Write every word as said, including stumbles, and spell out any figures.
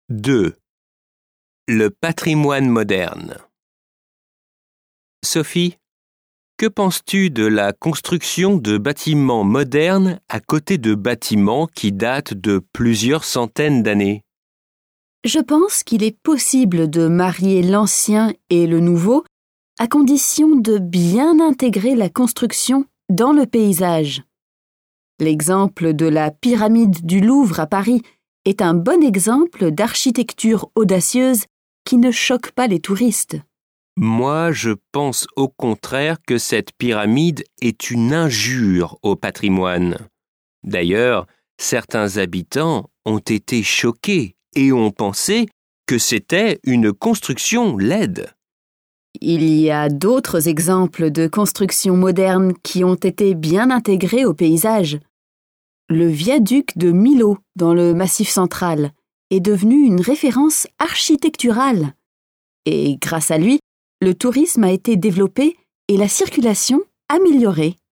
deux. Le patrimoine moderne. Sophie, que penses-tu de la construction de bâtiments modernes à côté de bâtiments qui datent de plusieurs centaines d'années? Je pense qu'il est possible de marier l'ancien et le nouveau à condition de bien intégrer la construction dans le paysage. L'exemple de la pyramide du Louvre à Paris est un bon exemple d'architecture audacieuse qui ne choque pas les touristes. Moi, je pense au contraire que cette pyramide est une injure au patrimoine. D'ailleurs, certains habitants ont été choqués et ont pensé que c'était une construction laide. Il y a d'autres exemples de constructions modernes qui ont été bien intégrées au paysage. Le viaduc de Millau, dans le Massif central, est devenu une référence architecturale. Et grâce à lui, le tourisme a été développé et la circulation améliorée.